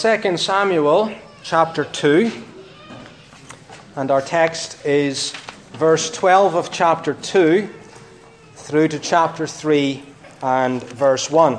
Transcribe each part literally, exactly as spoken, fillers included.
Second Samuel chapter two, and our text is verse twelve of chapter two through to chapter three and verse one.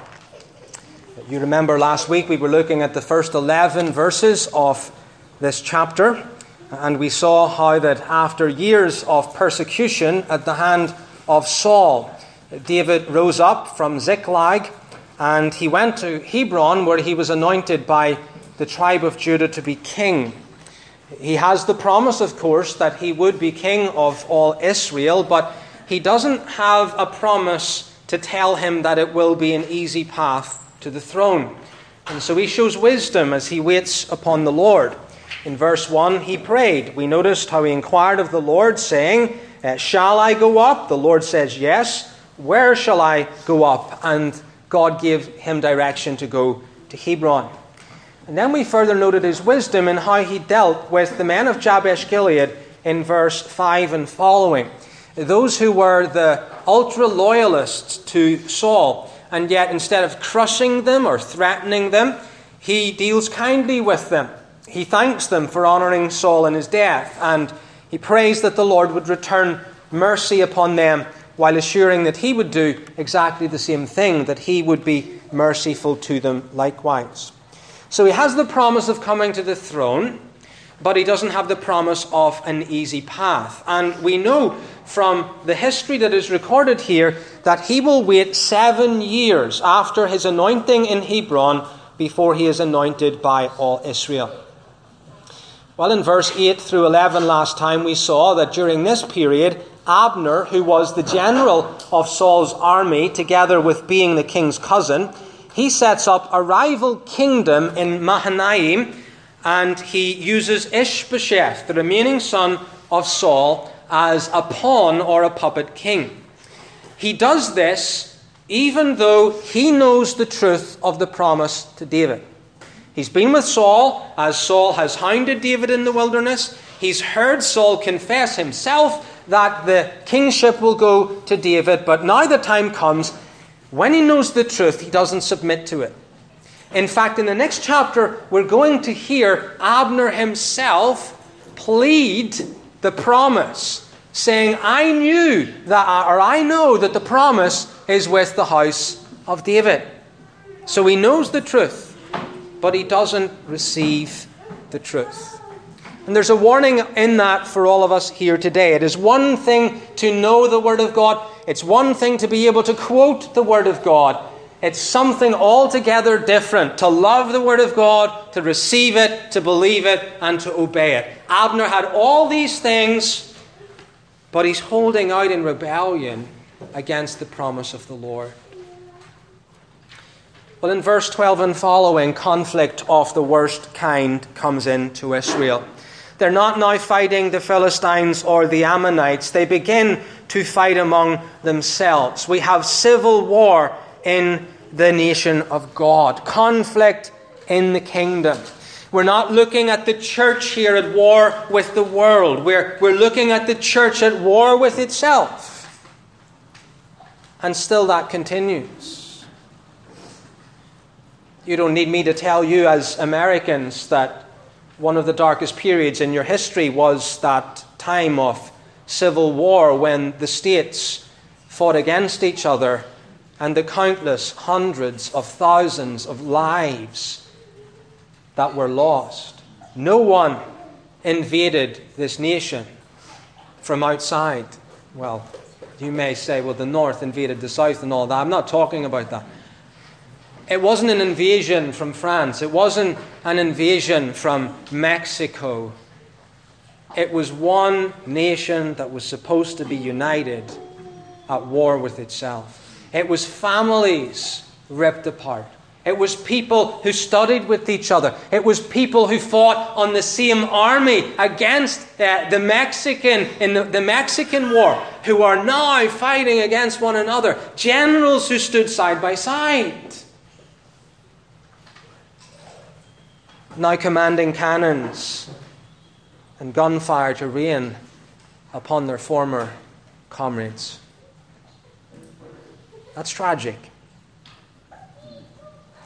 You remember last week we were looking at the first eleven verses of this chapter, and we saw how that after years of persecution at the hand of Saul, David rose up from Ziklag and he went to Hebron, where he was anointed by the tribe of Judah to be king. He has the promise, of course, that he would be king of all Israel, but he doesn't have a promise to tell him that it will be an easy path to the throne. And so he shows wisdom as he waits upon the Lord. In verse one, he prayed. We noticed how he inquired of the Lord, saying, "Shall I go up?" The Lord says, "Yes." "Where shall I go up?" And God gave him direction to go to Hebron. And then we further noted his wisdom in how he dealt with the men of Jabesh Gilead in verse five and following. Those who were the ultra-loyalists to Saul, and yet instead of crushing them or threatening them, he deals kindly with them. He thanks them for honouring Saul in his death, and he prays that the Lord would return mercy upon them, while assuring that he would do exactly the same thing, that he would be merciful to them likewise. So he has the promise of coming to the throne, but he doesn't have the promise of an easy path. And we know from the history that is recorded here that he will wait seven years after his anointing in Hebron before he is anointed by all Israel. Well, in verse eight through eleven last time we saw that during this period, Abner, who was the general of Saul's army, together with being the king's cousin, he sets up a rival kingdom in Mahanaim, and he uses Ishbosheth, the remaining son of Saul, as a pawn or a puppet king. He does this even though he knows the truth of the promise to David. He's been with Saul as Saul has hounded David in the wilderness. He's heard Saul confess himself that the kingship will go to David, but now the time comes when he knows the truth, he doesn't submit to it. In fact, in the next chapter, we're going to hear Abner himself plead the promise, saying, I knew that, or I know that the promise is with the house of David. So he knows the truth, but he doesn't receive the truth. And there's a warning in that for all of us here today. It is one thing to know the Word of God. It's one thing to be able to quote the Word of God. It's something altogether different to love the Word of God, to receive it, to believe it, and to obey it. Abner had all these things, but he's holding out in rebellion against the promise of the Lord. Well, in verse twelve and following, conflict of the worst kind comes into Israel. They're not now fighting the Philistines or the Ammonites. They begin to fight among themselves. We have civil war in the nation of God. Conflict in the kingdom. We're not looking at the church here at war with the world. We're, we're looking at the church at war with itself. And still that continues. You don't need me to tell you as Americans that one of the darkest periods in your history was that time of civil war when the states fought against each other and the countless hundreds of thousands of lives that were lost. No one invaded this nation from outside. Well, you may say, well, the North invaded the South and all that. I'm not talking about that. It wasn't an invasion from France. It wasn't an invasion from Mexico. It was one nation that was supposed to be united at war with itself. It was families ripped apart. It was people who studied with each other. It was people who fought on the same army against uh, the Mexican in the, the Mexican War, who are now fighting against one another. Generals who stood side by side. Now commanding cannons and gunfire to rain upon their former comrades. That's tragic.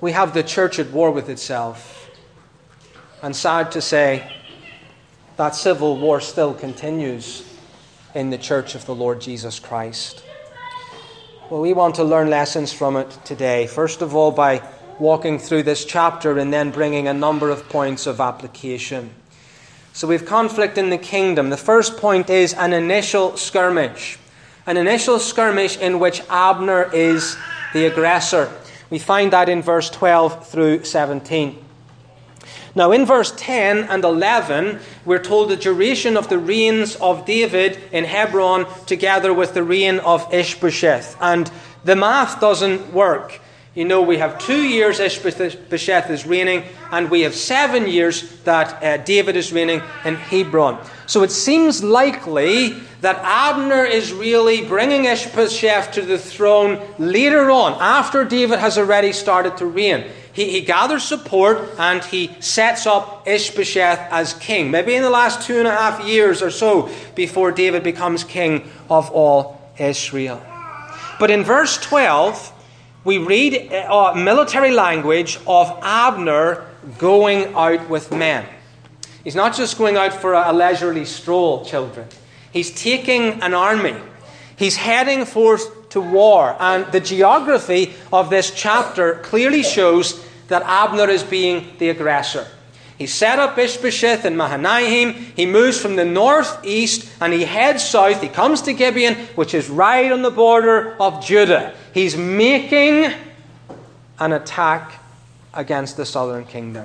we have the church at war with itself. And sad to say, that civil war still continues in the church of the Lord Jesus Christ. Well, we want to learn lessons from it today. First of all, by walking through this chapter and then bringing a number of points of application. So we have conflict in the kingdom. The first point is an initial skirmish. An initial skirmish in which Abner is the aggressor. We find that in verse twelve through seventeen. Now in verse ten and eleven, we're told the duration of the reigns of David in Hebron together with the reign of Ishbosheth. And the math doesn't work. You know, we have two years Ishbosheth is reigning, and we have seven years that uh, David is reigning in Hebron. So it seems likely that Abner is really bringing Ishbosheth to the throne later on, after David has already started to reign. He, he gathers support and he sets up Ishbosheth as king. Maybe in the last two and a half years or so before David becomes king of all Israel. But in verse twelve, we read uh, military language of Abner going out with men. He's not just going out for a leisurely stroll, children. He's taking an army. He's heading forth to war. And the geography of this chapter clearly shows that Abner is being the aggressor. He set up Ishbosheth in Mahanaim. He moves from the northeast and he heads south. He comes to Gibeon, which is right on the border of Judah. He's making an attack against the southern kingdom.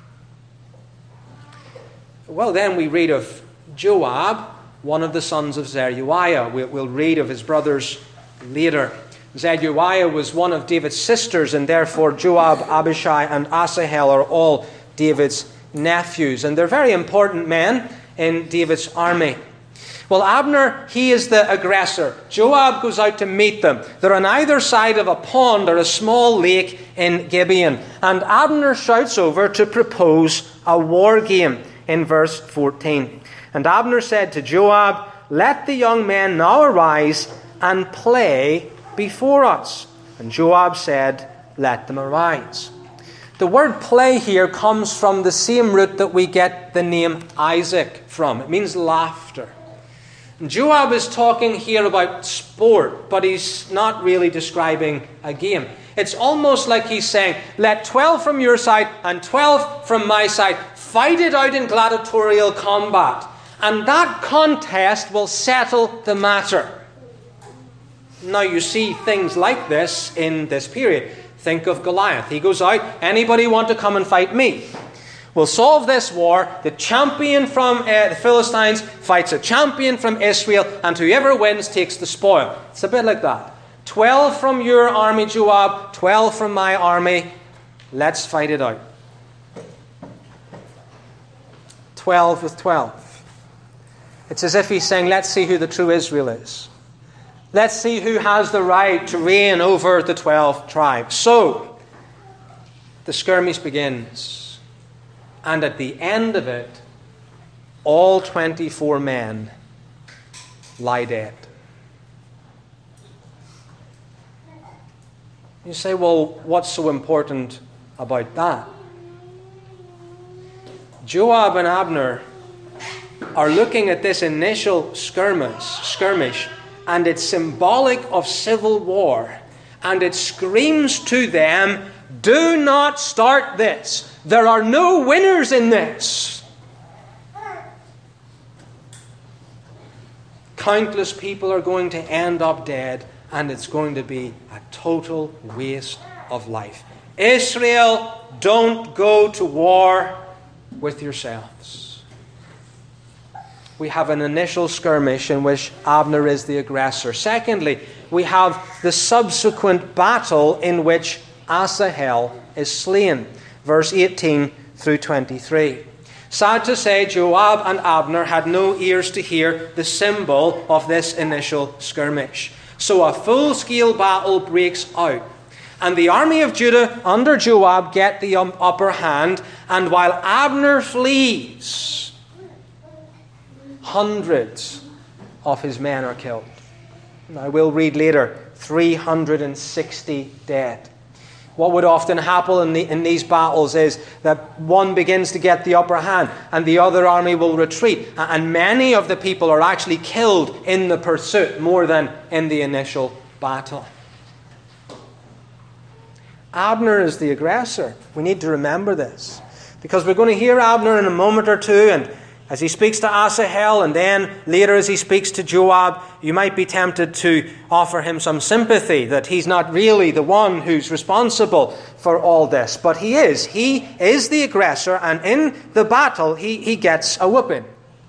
Well, then we read of Joab, one of the sons of Zeruiah. We'll read of his brothers later. Zeruiah was one of David's sisters, and therefore Joab, Abishai, and Asahel are all David's nephews. And they're very important men in David's army. Well, Abner, he is the aggressor. Joab goes out to meet them. They're on either side of a pond or a small lake in Gibeon. And Abner shouts over to propose a war game in verse fourteen. And Abner said to Joab, "Let the young men now arise and play before us." And Joab said, "Let them arise." The word play here comes from the same root that we get the name Isaac from. It means laughter. And Joab is talking here about sport, but he's not really describing a game. It's almost like he's saying, let twelve from your side and twelve from my side fight it out in gladiatorial combat. And that contest will settle the matter. Now you see things like this in this period. Think of Goliath. He goes out, anybody want to come and fight me? We'll solve this war. The champion from uh, the Philistines fights a champion from Israel, and whoever wins takes the spoil. It's a bit like that. Twelve from your army, Joab, twelve from my army. Let's fight it out. Twelve with twelve. It's as if he's saying, let's see who the true Israel is. Let's see who has the right to reign over the twelve tribes. So, the skirmish begins. And at the end of it, all twenty-four men lie dead. You say, well, what's so important about that? Joab and Abner are looking at this initial skirmish, skirmish, and it's symbolic of civil war. And it screams to them, do not start this. There are no winners in this. Countless people are going to end up dead, and it's going to be a total waste of life. Israel, don't go to war with yourselves. We have an initial skirmish in which Abner is the aggressor. Secondly, we have the subsequent battle in which Asahel is slain. Verse eighteen through twenty-three. Sad to say, Joab and Abner had no ears to hear the symbol of this initial skirmish. So a full-scale battle breaks out. And the army of Judah under Joab get the upper hand. And while Abner flees, hundreds of his men are killed. I will read later, three hundred sixty dead. What would often happen in, the, in these battles is that one begins to get the upper hand and the other army will retreat. And many of the people are actually killed in the pursuit more than in the initial battle. Abner is the aggressor. We need to remember this, because we're going to hear Abner in a moment or two, and as he speaks to Asahel, and then later as he speaks to Joab, you might be tempted to offer him some sympathy that he's not really the one who's responsible for all this. But he is. He is the aggressor, and in the battle he, he gets a whooping.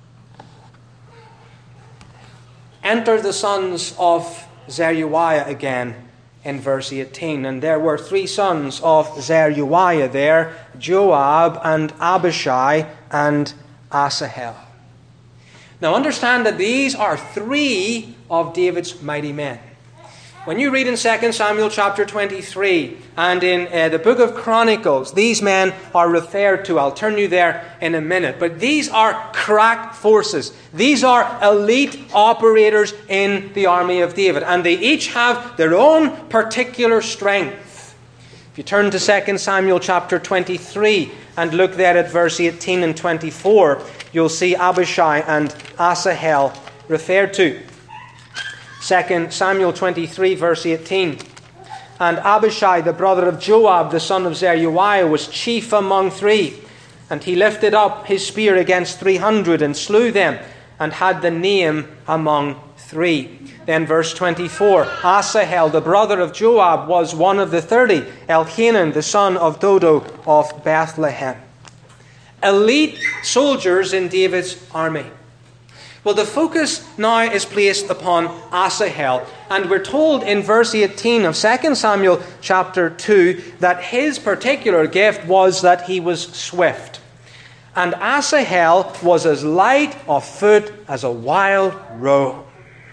Enter the sons of Zeruiah again in verse eighteen. And there were three sons of Zeruiah there, Joab and Abishai and Asahel. Now understand that these are three of David's mighty men. When you read in Second Samuel chapter twenty-three and in uh, the book of Chronicles, these men are referred to. I'll turn you there in a minute. But these are crack forces. These are elite operators in the army of David. And they each have their own particular strength. If you turn to Second Samuel chapter twenty-three and look there at verse eighteen and twenty-four, you'll see Abishai and Asahel referred to. Second Samuel twenty-three, verse eighteen. And Abishai, the brother of Joab, the son of Zeruiah, was chief among three. And he lifted up his spear against three hundred and slew them, and had the name among three. Then verse twenty-four. Asahel, the brother of Joab, was one of the thirty. Elhanan, the son of Dodo of Bethlehem. Elite soldiers in David's army. Well, the focus now is placed upon Asahel, and we're told in verse eighteen of Second Samuel chapter two that his particular gift was that he was swift. And Asahel was as light of foot as a wild roe.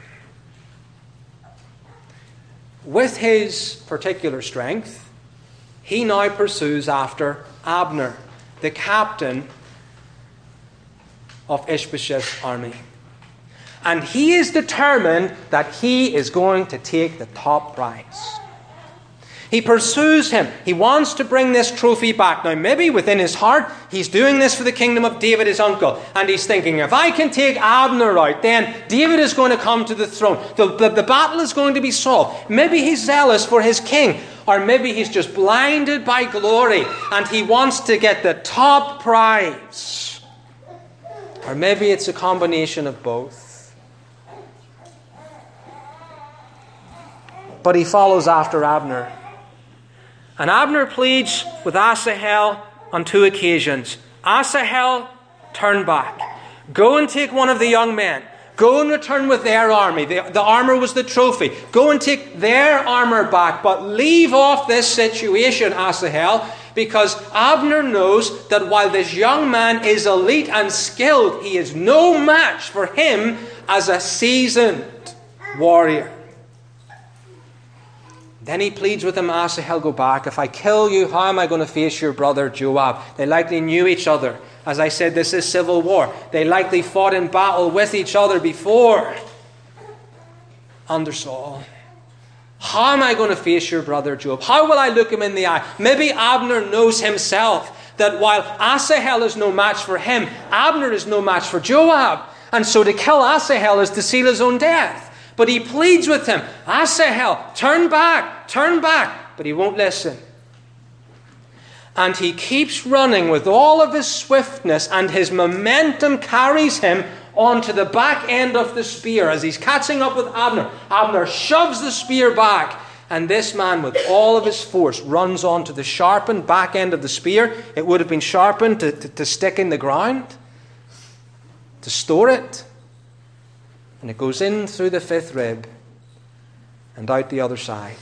With his particular strength, he now pursues after Abner, the captain of Ishbosheth's army. And he is determined that he is going to take the top prize. He pursues him. He wants to bring this trophy back. Now, maybe within his heart, he's doing this for the kingdom of David, his uncle. And he's thinking, if I can take Abner out, then David is going to come to the throne. The, the, the battle is going to be solved. Maybe he's zealous for his king. Or maybe he's just blinded by glory and he wants to get the top prize. Or maybe it's a combination of both. But he follows after Abner. And Abner pleads with Asahel on two occasions. Asahel, turn back. Go and take one of the young men. Go and return with their army. The, the armor was the trophy. Go and take their armor back. But leave off this situation, Asahel, because Abner knows that while this young man is elite and skilled, he is no match for him as a seasoned warrior. Then he pleads with him, Asahel, go back. If I kill you, how am I going to face your brother Joab? They likely knew each other. As I said, this is civil war. They likely fought in battle with each other before under Saul. How am I going to face your brother Joab? How will I look him in the eye? Maybe Abner knows himself that while Asahel is no match for him, Abner is no match for Joab. And so to kill Asahel is to seal his own death. But he pleads with him, Asahel, turn back, turn back. But he won't listen. And he keeps running with all of his swiftness, and his momentum carries him onto the back end of the spear. As he's catching up with Abner, Abner shoves the spear back. And this man, with all of his force, runs onto the sharpened back end of the spear. It would have been sharpened to, to, to stick in the ground, to store it. And it goes in through the fifth rib and out the other side.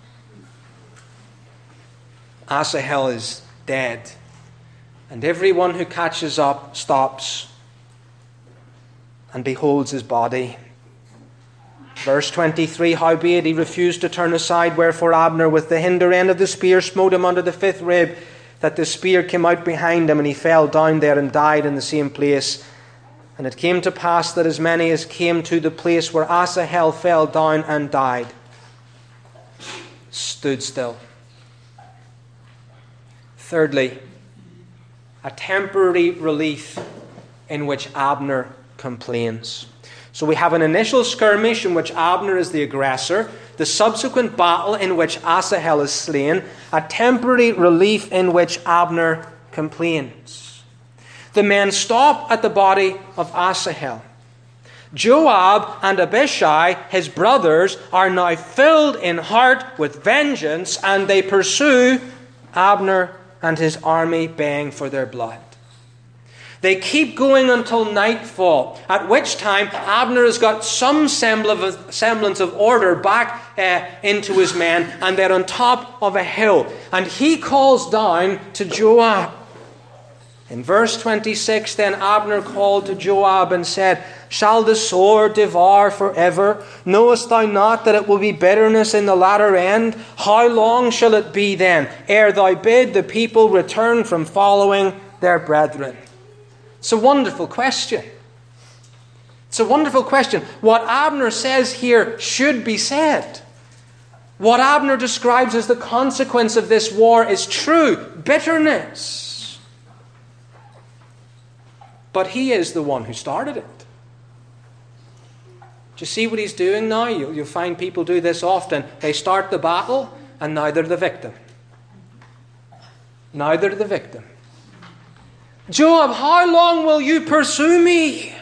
Asahel is dead. And everyone who catches up stops and beholds his body. Verse twenty-three, howbeit he refused to turn aside, wherefore Abner with the hinder end of the spear smote him under the fifth rib, that the spear came out behind him, and he fell down there and died in the same place. And it came to pass that as many as came to the place where Asahel fell down and died, stood still. Thirdly, a temporary relief in which Abner complains. So we have an initial skirmish in which Abner is the aggressor, the subsequent battle in which Asahel is slain, a temporary relief in which Abner complains. The men stop at the body of Asahel. Joab and Abishai, his brothers, are now filled in heart with vengeance, and they pursue Abner and his army, baying for their blood. They keep going until nightfall, at which time Abner has got some semblance of order back uh, into his men, and they're on top of a hill. And he calls down to Joab. In verse twenty-six, then Abner called to Joab and said, "Shall the sword devour forever? Knowest thou not that it will be bitterness in the latter end? How long shall it be then, ere thou bid the people return from following their brethren?" It's a wonderful question. It's a wonderful question. What Abner says here should be said. What Abner describes as the consequence of this war is true, bitterness. But he is the one who started it. Do you see what he's doing now? You'll, you'll find people do this often. They start the battle, and now they're the victim. Now they're the victim. "Joab, how long will you pursue me?"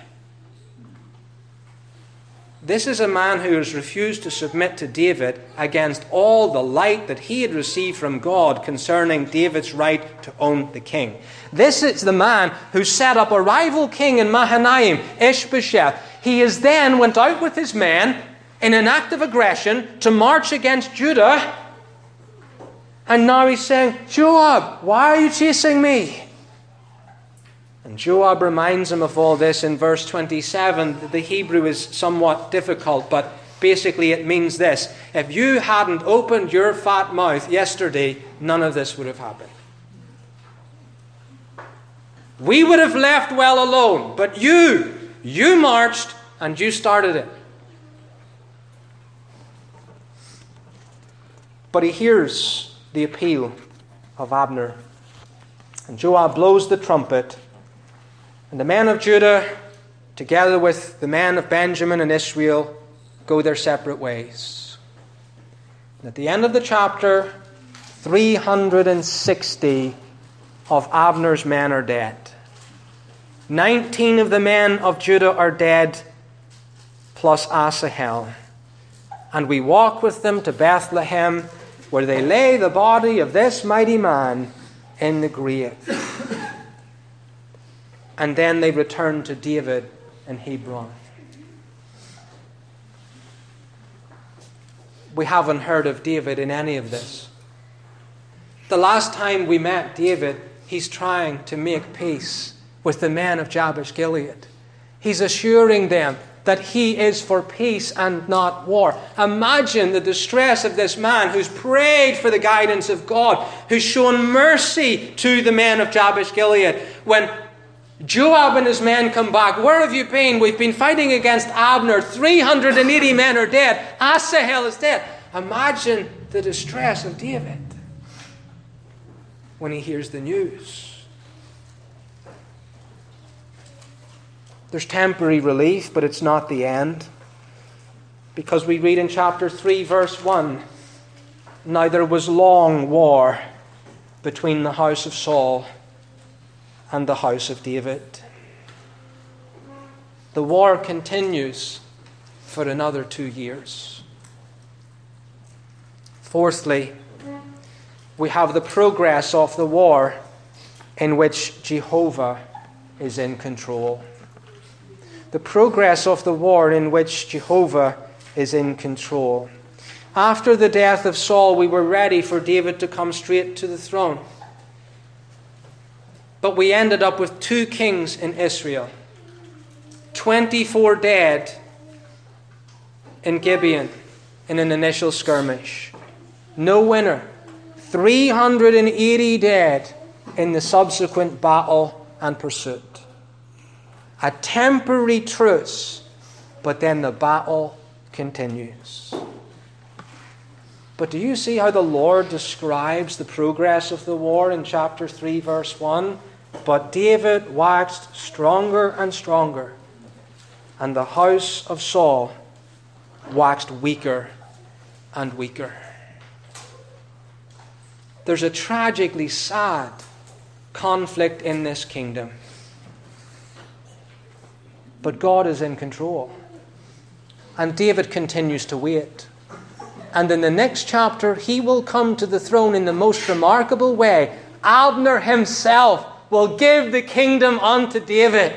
This is a man who has refused to submit to David against all the light that he had received from God concerning David's right to own the king. This is the man who set up a rival king in Mahanaim, Ishbosheth. He is then went out with his men in an act of aggression to march against Judah. And now he's saying, "Joab, why are you chasing me?" And Joab reminds him of all this in verse twenty-seven. The Hebrew is somewhat difficult, but basically it means this: if you hadn't opened your fat mouth yesterday, none of this would have happened. We would have left well alone, but you, you marched and you started it. But he hears the appeal of Abner. And Joab blows the trumpet. And the men of Judah, together with the men of Benjamin and Israel, go their separate ways. And at the end of the chapter, three hundred sixty of Abner's men are dead. nineteen of the men of Judah are dead, plus Asahel. And we walk with them to Bethlehem, where they lay the body of this mighty man in the grave. And then they return to David in Hebron. We haven't heard of David in any of this. The last time we met David, he's trying to make peace with the men of Jabesh Gilead. He's assuring them that he is for peace and not war. Imagine the distress of this man who's prayed for the guidance of God, who's shown mercy to the men of Jabesh Gilead. When Joab and his men come back, "Where have you been? We've been fighting against Abner. three hundred eighty men are dead. Asahel is dead." Imagine the distress of David when he hears the news. There's temporary relief, but it's not the end. Because we read in chapter three, verse one, "Now there was long war between the house of Saul and the house of David." The war continues for another two years. Fourthly, we have the progress of the war in which Jehovah is in control. The progress of the war in which Jehovah is in control. After the death of Saul, we were ready for David to come straight to the throne. But we ended up with two kings in Israel. twenty-four dead in Gibeon in an initial skirmish. No winner. three hundred eighty dead in the subsequent battle and pursuit. A temporary truce, but then the battle continues. But do you see how the Lord describes the progress of the war in chapter three, verse one? But David waxed stronger and stronger, and the house of Saul waxed weaker and weaker. There's a tragically sad conflict in this kingdom. But God is in control. And David continues to wait. And in the next chapter, he will come to the throne in the most remarkable way. Abner himself will give the kingdom unto David.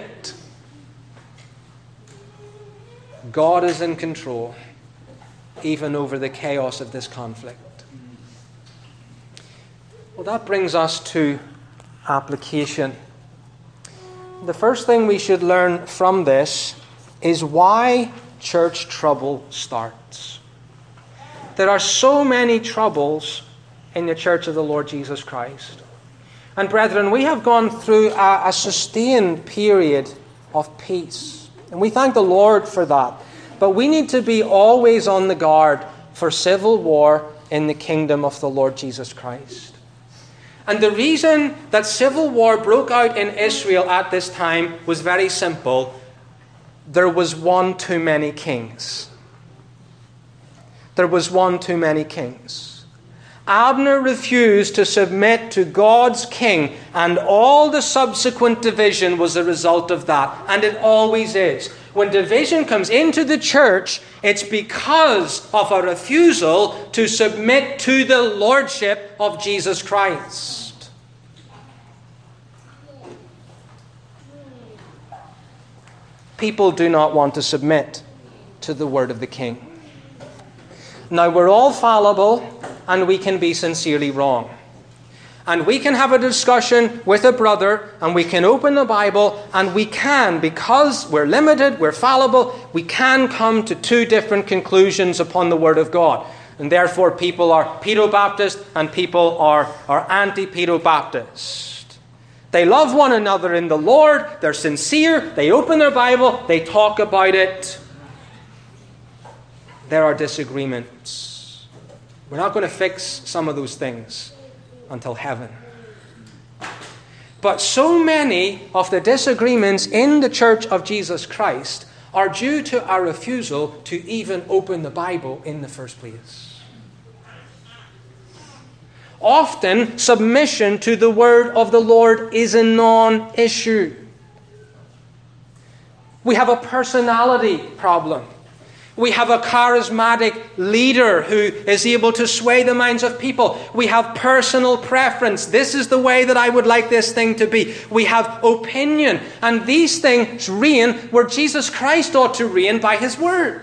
God is in control, even over the chaos of this conflict. Well, that brings us to application. The first thing we should learn from this is why church trouble starts. There are so many troubles in the church of the Lord Jesus Christ. And brethren, we have gone through a, a sustained period of peace. And we thank the Lord for that. But we need to be always on the guard for civil war in the kingdom of the Lord Jesus Christ. And the reason that civil war broke out in Israel at this time was very simple. There was one too many kings. There was one too many kings. Abner refused to submit to God's king, and all the subsequent division was a result of that. And it always is. When division comes into the church, it's because of a refusal to submit to the lordship of Jesus Christ. People do not want to submit to the word of the king. Now, we're all fallible, and we can be sincerely wrong. And we can have a discussion with a brother, and we can open the Bible, and we can, because we're limited, we're fallible, we can come to two different conclusions upon the Word of God. And therefore, people are Pedo-Baptist, and people are, are anti-Pedo-Baptist. They love one another in the Lord, they're sincere, they open their Bible, they talk about it. There are disagreements. We're not going to fix some of those things until heaven. But so many of the disagreements in the Church of Jesus Christ are due to our refusal to even open the Bible in the first place. Often, submission to the word of the Lord is a non-issue. We have a personality problem. We have a charismatic leader who is able to sway the minds of people. We have personal preference. This is the way that I would like this thing to be. We have opinion. And these things reign where Jesus Christ ought to reign by His word.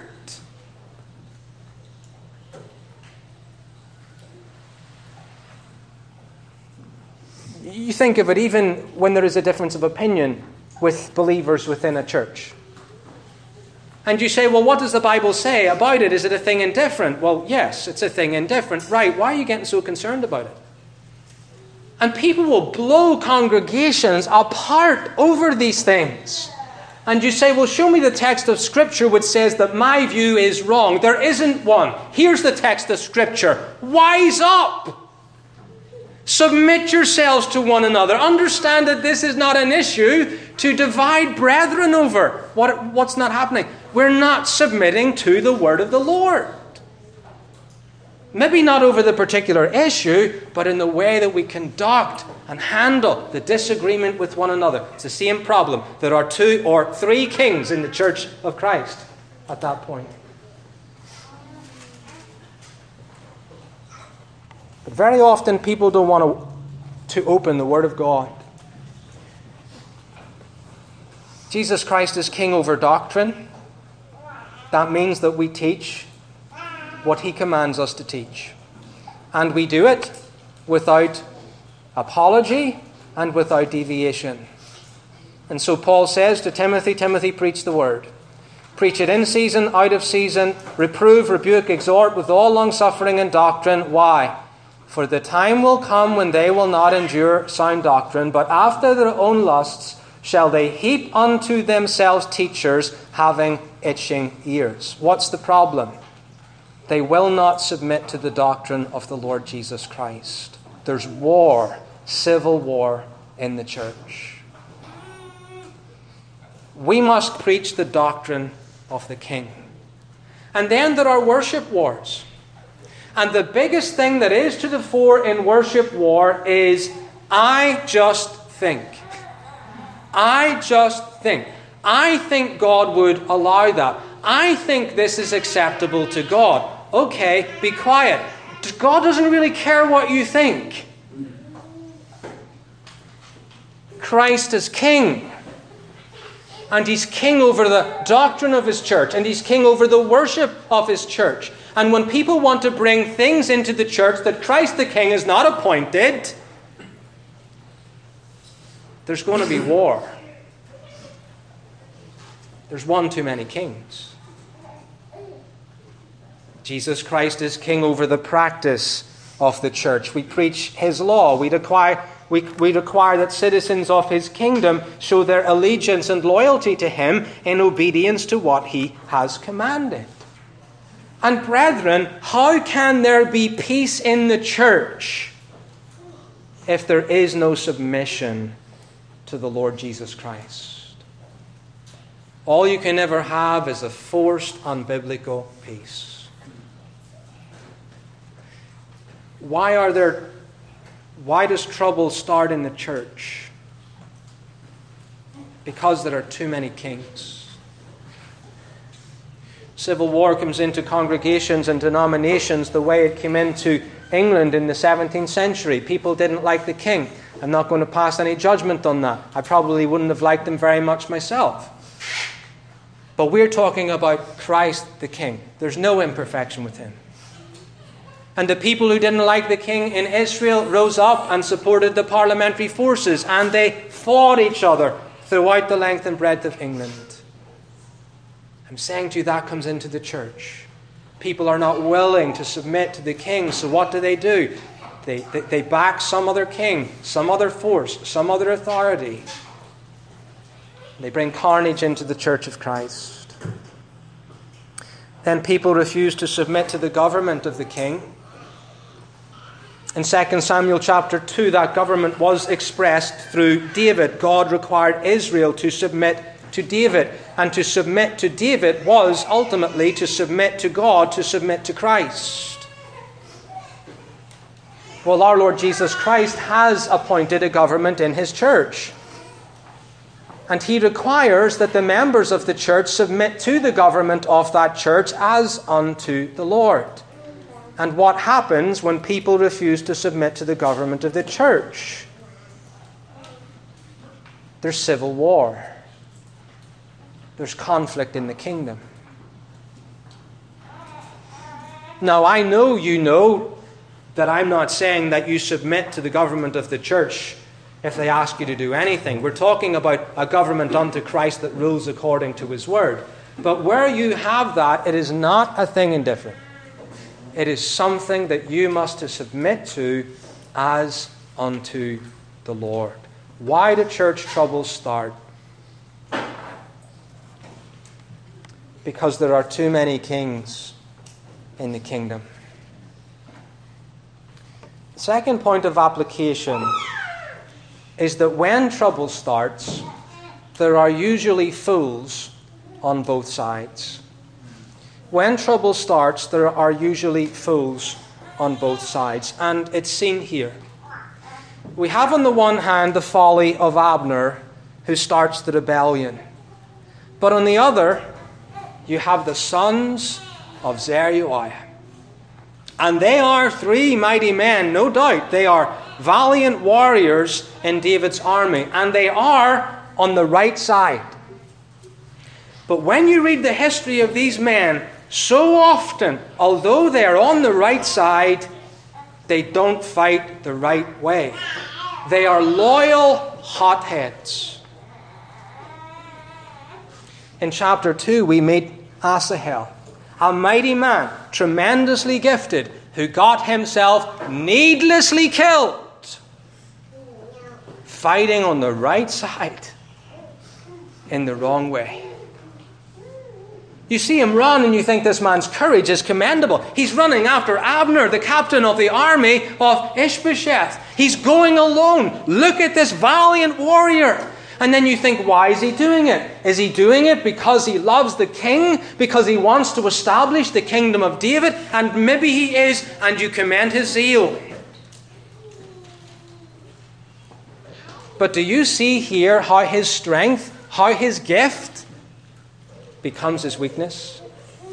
You think of it even when there is a difference of opinion with believers within a church. And you say, well, what does the Bible say about it? Is it a thing indifferent? Well, yes, it's a thing indifferent. Right, why are you getting so concerned about it? And people will blow congregations apart over these things. And you say, well, show me the text of Scripture which says that my view is wrong. There isn't one. Here's the text of Scripture. Wise up! Submit yourselves to one another. Understand that this is not an issue to divide brethren over. What, what's not happening? We're not submitting to the word of the Lord. Maybe not over the particular issue, but in the way that we conduct and handle the disagreement with one another. It's the same problem. There are two or three kings in the Church of Christ at that point. But very often people don't want to, to open the Word of God. Jesus Christ is king over doctrine. That means that we teach what He commands us to teach. And we do it without apology and without deviation. And so Paul says to Timothy, Timothy, preach the Word. Preach it in season, out of season. Reprove, rebuke, exhort with all longsuffering and doctrine. Why? For the time will come when they will not endure sound doctrine, but after their own lusts shall they heap unto themselves teachers having itching ears. What's the problem? They will not submit to the doctrine of the Lord Jesus Christ. There's war, civil war in the church. We must preach the doctrine of the King. And then there are worship wars. And the biggest thing that is to the fore in worship war is, I just think. I just think. I think God would allow that. I think this is acceptable to God. Okay, be quiet. God doesn't really care what you think. Christ is King. And He's King over the doctrine of His church. And He's King over the worship of His church. And when people want to bring things into the church that Christ the King has not appointed, there's going to be war. There's one too many kings. Jesus Christ is King over the practice of the church. We preach His law. We require, we, we require that citizens of His kingdom show their allegiance and loyalty to Him in obedience to what He has commanded. And brethren, how can there be peace in the church if there is no submission to the Lord Jesus Christ? All you can ever have is a forced, unbiblical peace. Why are there, why does trouble start in the church? Because there are too many kings. Civil war comes into congregations and denominations the way it came into England in the seventeenth century. People didn't like the king. I'm not going to pass any judgment on that. I probably wouldn't have liked him very much myself. But we're talking about Christ the King. There's no imperfection with Him. And the people who didn't like the king in Israel rose up and supported the parliamentary forces, and they fought each other throughout the length and breadth of England. I'm saying to you, that comes into the church. People are not willing to submit to the king, so what do they do? They, they, they back some other king, some other force, some other authority. They bring carnage into the church of Christ. Then people refuse to submit to the government of the king. In Second Samuel chapter two, that government was expressed through David. God required Israel to submit to David. And to submit to David was ultimately to submit to God, to submit to Christ. Well, our Lord Jesus Christ has appointed a government in His church. And He requires that the members of the church submit to the government of that church as unto the Lord. And what happens when people refuse to submit to the government of the church? There's civil war. There's conflict in the kingdom. Now, I know you know that I'm not saying that you submit to the government of the church if they ask you to do anything. We're talking about a government unto Christ that rules according to His word. But where you have that, it is not a thing indifferent. It is something that you must submit to as unto the Lord. Why do church troubles start? Because there are too many kings in the kingdom. Second point of application is that when trouble starts, there are usually fools on both sides. When trouble starts, there are usually fools on both sides. And it's seen here. We have on the one hand the folly of Abner, who starts the rebellion. But on the other, you have the sons of Zeruiah. And they are three mighty men, no doubt. They are valiant warriors in David's army. And they are on the right side. But when you read the history of these men, so often, although they are on the right side, they don't fight the right way. They are loyal hotheads. In chapter two, we meet Asahel, a mighty man, tremendously gifted, who got himself needlessly killed, fighting on the right side in the wrong way. You see him run and you think this man's courage is commendable. He's running after Abner, the captain of the army of Ishbosheth. He's going alone. Look at this valiant warrior. And then you think, why is he doing it? Is he doing it because he loves the king? Because he wants to establish the kingdom of David? And maybe he is, and you commend his zeal. But do you see here how his strength, how his gift becomes his weakness?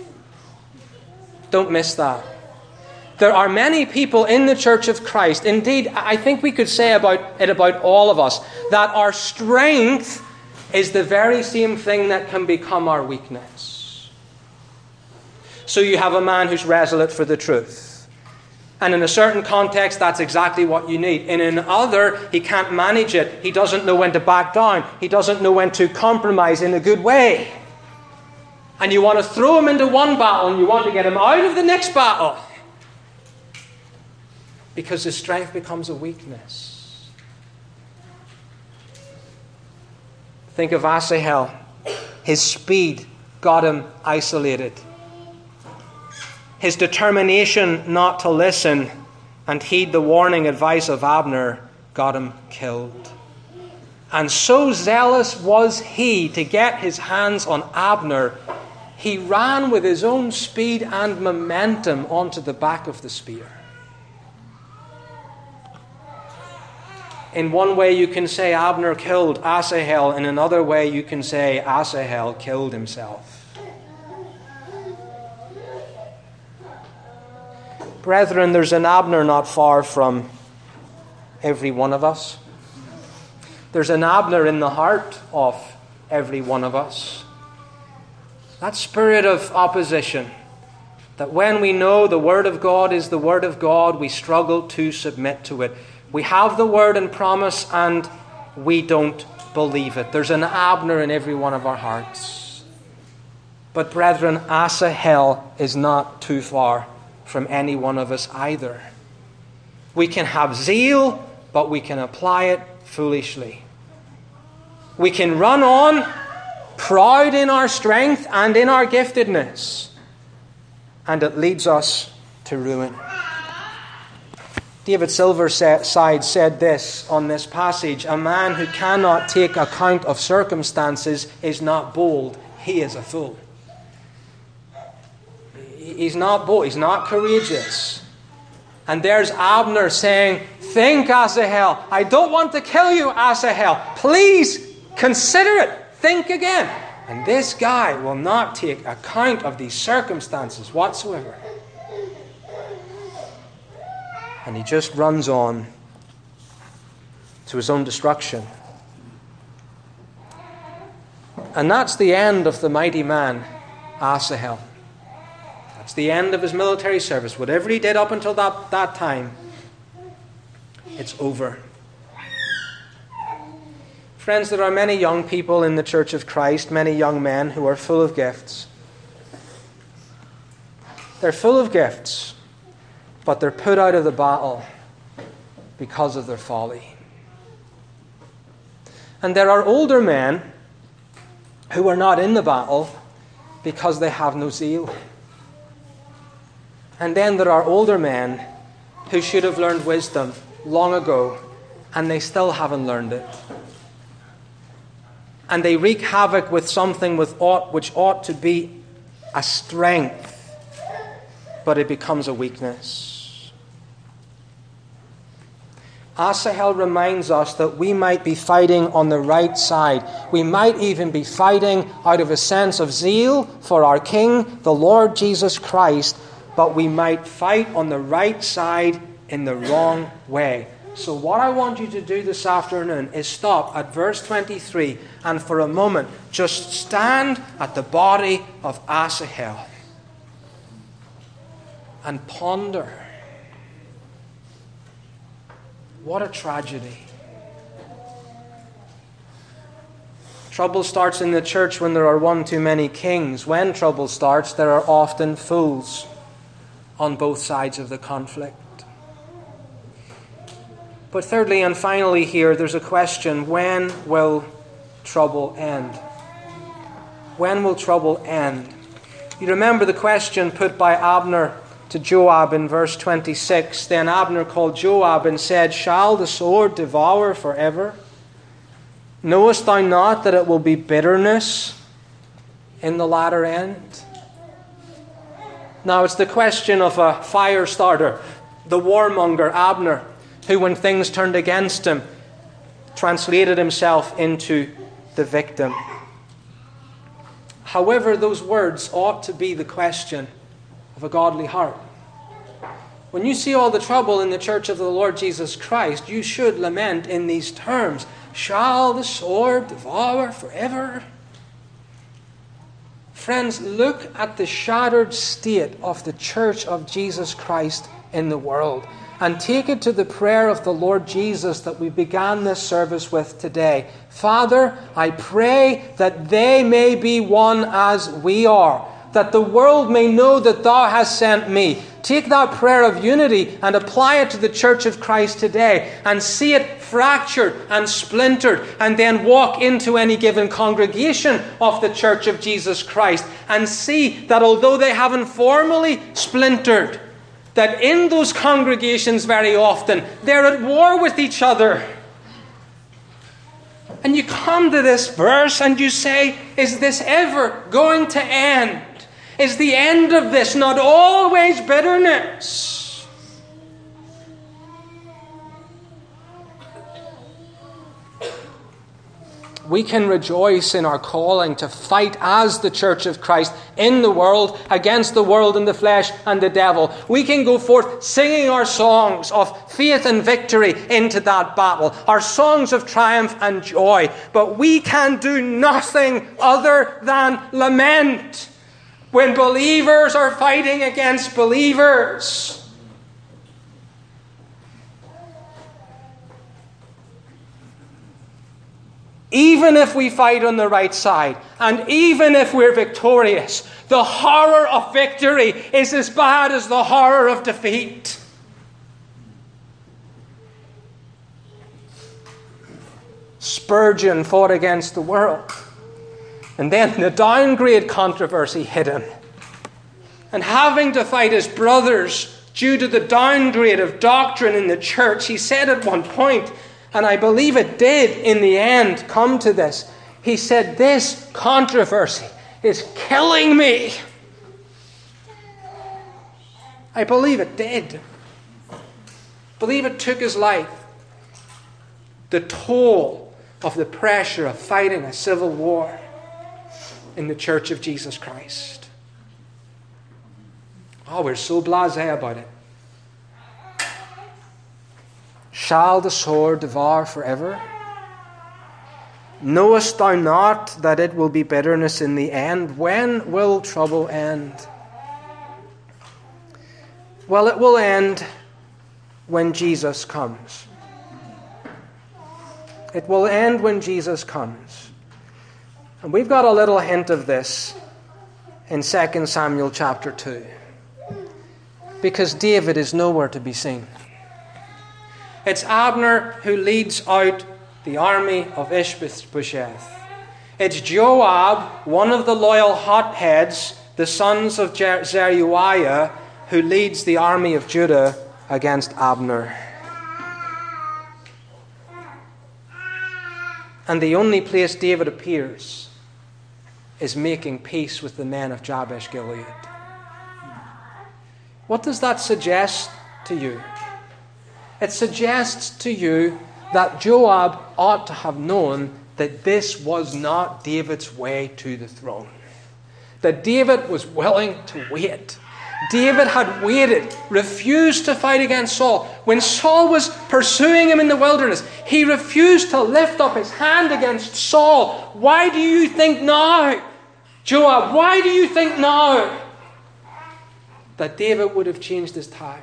Don't miss that. There are many people in the Church of Christ, indeed, I think we could say about it about all of us, that our strength is the very same thing that can become our weakness. So you have a man who's resolute for the truth. And in a certain context, that's exactly what you need. In another, he can't manage it. He doesn't know when to back down. He doesn't know when to compromise in a good way. And you want to throw him into one battle and you want to get him out of the next battle. Because his strength becomes a weakness. Think of Asahel. His speed got him isolated. His determination not to listen and heed the warning advice of Abner got him killed. And so zealous was he to get his hands on Abner, he ran with his own speed and momentum onto the back of the spear. In one way you can say Abner killed Asahel. In another way you can say Asahel killed himself. Brethren, there's an Abner not far from every one of us. There's an Abner in the heart of every one of us. That spirit of opposition, that when we know the Word of God is the Word of God, we struggle to submit to it. We have the Word and promise and we don't believe it. There's an Abner in every one of our hearts. But brethren, Asahel is not too far from any one of us either. We can have zeal, but we can apply it foolishly. We can run on, proud in our strength and in our giftedness, and it leads us to ruin. David Silverside said this on this passage: a man who cannot take account of circumstances is not bold, he is a fool. He's not bold. He's not courageous. And there's Abner saying, think, Asahel. I don't want to kill you, Asahel. Please consider it. Think again. And this guy will not take account of these circumstances whatsoever. And he just runs on to his own destruction. And that's the end of the mighty man, Asahel. It's the end of his military service. Whatever he did up until that, that time, it's over. Friends, there are many young people in the Church of Christ, many young men who are full of gifts. They're full of gifts, but they're put out of the battle because of their folly. And there are older men who are not in the battle because they have no zeal. And then there are older men who should have learned wisdom long ago, and they still haven't learned it. And they wreak havoc with something with ought, which ought to be a strength, but it becomes a weakness. Asahel reminds us that we might be fighting on the right side. We might even be fighting out of a sense of zeal for our King, the Lord Jesus Christ, but we might fight on the right side in the wrong way. So what I want you to do this afternoon is stop at verse twenty-three and for a moment just stand at the body of Asahel and ponder. What a tragedy. Trouble starts in the church when there are one too many kings. When trouble starts, there are often fools on both sides of the conflict. But thirdly and finally here, there's a question: when will trouble end? When will trouble end? You remember the question put by Abner to Joab in verse twenty-six. Then Abner called Joab and said, "Shall the sword devour forever? Knowest thou not that it will be bitterness in the latter end?" Now it's the question of a fire starter, the warmonger Abner, who when things turned against him, translated himself into the victim. However, those words ought to be the question of a godly heart. When you see all the trouble in the church of the Lord Jesus Christ, you should lament in these terms: "Shall the sword devour forever?" Friends, look at the shattered state of the church of Jesus Christ in the world, and take it to the prayer of the Lord Jesus that we began this service with today. "Father, I pray that they may be one as we are, that the world may know that Thou hast sent me." Take that prayer of unity and apply it to the church of Christ today, and see it fractured and splintered, and then walk into any given congregation of the church of Jesus Christ and see that although they haven't formally splintered, that in those congregations very often they're at war with each other. And you come to this verse and you say, is this ever going to end? Is the end of this not always bitterness? We can rejoice in our calling to fight as the church of Christ in the world against the world and the flesh and the devil. We can go forth singing our songs of faith and victory into that battle, our songs of triumph and joy. But we can do nothing other than lament when believers are fighting against believers. Even if we fight on the right side, and even if we're victorious, the horror of victory is as bad as the horror of defeat. Spurgeon fought against the world, and then the downgrade controversy hit him. And having to fight his brothers due to the downgrade of doctrine in the church, he said at one point, and I believe it did in the end come to this. He said, "This controversy is killing me." I believe it did. I believe it took his life. The toll of the pressure of fighting a civil war in the church of Jesus Christ. Oh, we're so blasé about it. Shall the sword devour forever? Knowest thou not that it will be bitterness in the end? When will trouble end? Well, it will end when Jesus comes. It will end when Jesus comes. And we've got a little hint of this in Second Samuel chapter two. Because David is nowhere to be seen. It's Abner who leads out the army of Ishbosheth. It's Joab, one of the loyal hotheads, the sons of Zeruiah, who leads the army of Judah against Abner. And the only place David appears is making peace with the men of Jabesh Gilead. What does that suggest to you? It suggests to you that Joab ought to have known that this was not David's way to the throne. That David was willing to wait. David had waited, refused to fight against Saul. When Saul was pursuing him in the wilderness, he refused to lift up his hand against Saul. Why do you think now, Joab, why do you think now that David would have changed his tack?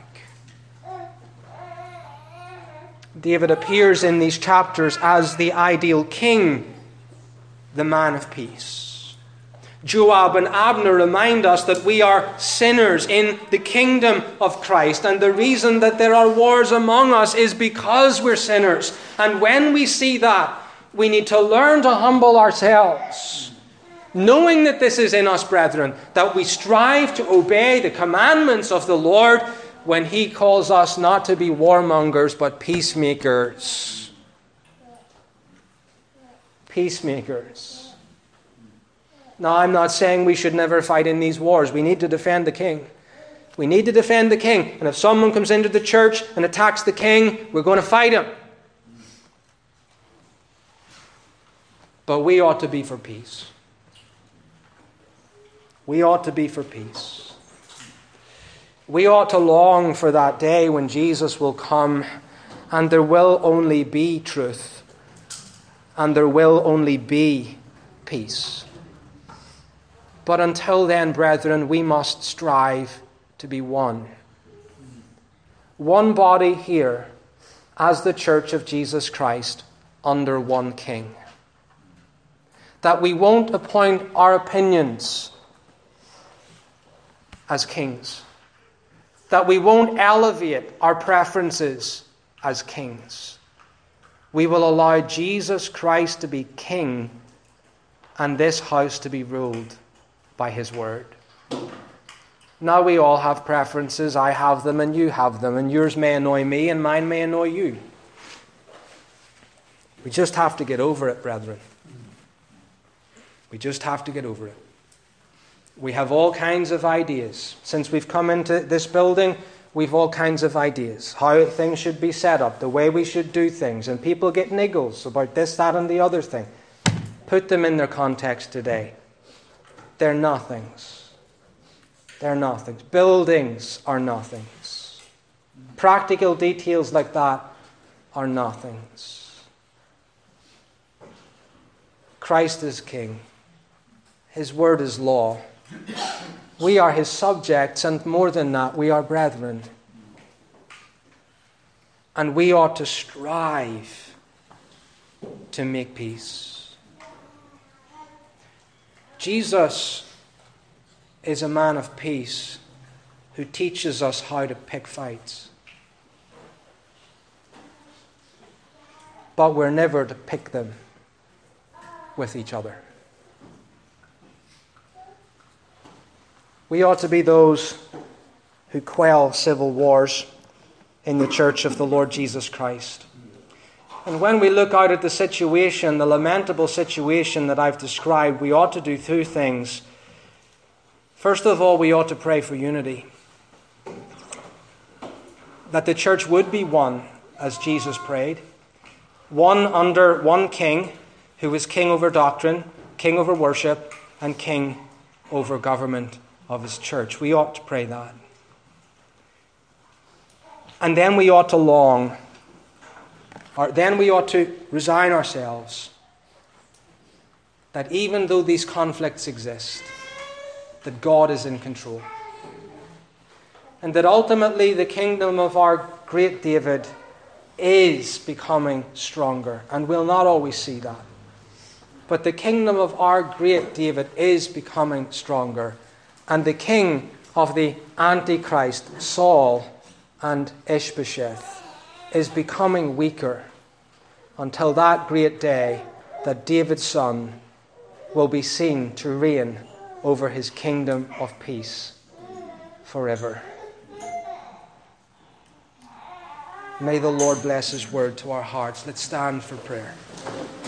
David appears in these chapters as the ideal king, the man of peace. Joab and Abner remind us that we are sinners in the kingdom of Christ, and the reason that there are wars among us is because we're sinners. And when we see that, we need to learn to humble ourselves knowing that this is in us, brethren, that we strive to obey the commandments of the Lord when he calls us not to be warmongers, but peacemakers. Peacemakers. Now, I'm not saying we should never fight in these wars. We need to defend the king. We need to defend the king. And if someone comes into the church and attacks the king, we're going to fight him. But we ought to be for peace. We ought to be for peace. We ought to long for that day when Jesus will come and there will only be truth and there will only be peace. But until then, brethren, we must strive to be one. One body here as the Church of Jesus Christ under one King. That we won't appoint our opinions as kings. That we won't elevate our preferences as kings. We will allow Jesus Christ to be king and this house to be ruled by his word. Now we all have preferences. I have them and you have them. And yours may annoy me and mine may annoy you. We just have to get over it, brethren. We just have to get over it. We have all kinds of ideas. Since we've come into this building, we've all kinds of ideas. How things should be set up, the way we should do things. And people get niggles about this, that, and the other thing. Put them in their context today. They're nothings. They're nothings. Buildings are nothings. Practical details like that are nothings. Christ is King. His word is law. We are his subjects, and more than that, we are brethren. And we ought to strive to make peace. Jesus is a man of peace who teaches us how to pick fights. But we're never to pick them with each other. We ought to be those who quell civil wars in the church of the Lord Jesus Christ. And when we look out at the situation, the lamentable situation that I've described, we ought to do two things. First of all, we ought to pray for unity. That the church would be one, as Jesus prayed. One under one king, who is king over doctrine, king over worship, and king over government of his church. We ought to pray that. And then we ought to long, or then we ought to resign ourselves that even though these conflicts exist, that God is in control. And that ultimately the kingdom of our great David is becoming stronger. And we'll not always see that. But the kingdom of our great David is becoming stronger. And the king of the Antichrist, Saul and Ishbosheth, is becoming weaker until that great day that David's son will be seen to reign over his kingdom of peace forever. May the Lord bless his word to our hearts. Let's stand for prayer.